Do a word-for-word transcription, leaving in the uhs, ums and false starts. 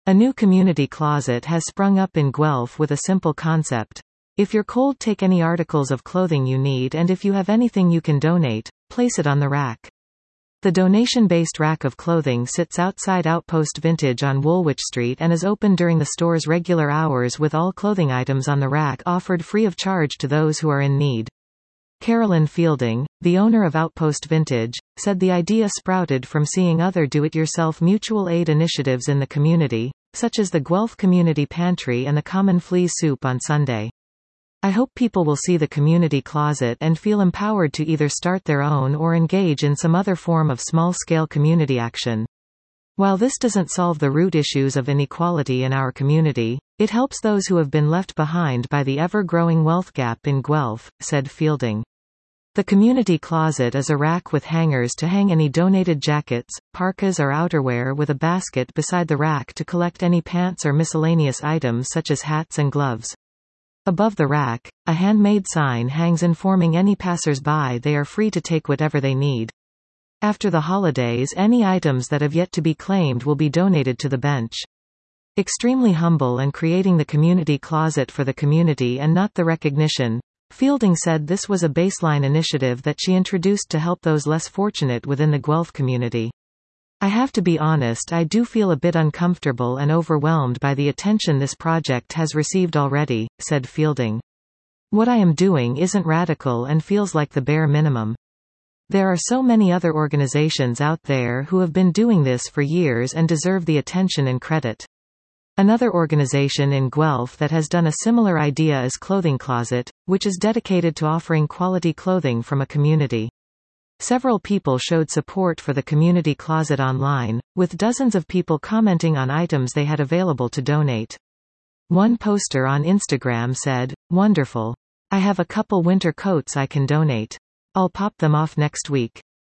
A new community closet has sprung up in Guelph with a simple concept. If you're cold, take any articles of clothing you need, and if you have anything you can donate, place it on the rack. The donation-based rack of clothing sits outside Outpost Vintage on Woolwich Street and is open during the store's regular hours, with all clothing items on the rack offered free of charge to those who are in need. Carolyn Fielding, the owner of Outpost Vintage, said the idea sprouted from seeing other do-it-yourself mutual aid initiatives in the community, such as the Guelph Community Pantry and the Common Fleas Soup on Sunday. I hope people will see the community closet and feel empowered to either start their own or engage in some other form of small-scale community action. While this doesn't solve the root issues of inequality in our community, it helps those who have been left behind by the ever-growing wealth gap in Guelph, said Fielding. The community closet is a rack with hangers to hang any donated jackets, parkas or outerwear, with a basket beside the rack to collect any pants or miscellaneous items such as hats and gloves. Above the rack, a handmade sign hangs informing any passers-by they are free to take whatever they need. After the holidays, any items that have yet to be claimed will be donated to the bench. Extremely humble and creating the community closet for the community and not the recognition. Fielding said this was a baseline initiative that she introduced to help those less fortunate within the Guelph community. I have to be honest, I do feel a bit uncomfortable and overwhelmed by the attention this project has received already, said Fielding. What I am doing isn't radical and feels like the bare minimum. There are so many other organizations out there who have been doing this for years and deserve the attention and credit. Another organization in Guelph that has done a similar idea is Clothing Closet, which is dedicated to offering quality clothing from a community. Several people showed support for the community closet online, with dozens of people commenting on items they had available to donate. One poster on Instagram said, "Wonderful. I have a couple winter coats I can donate. I'll pop them off next week."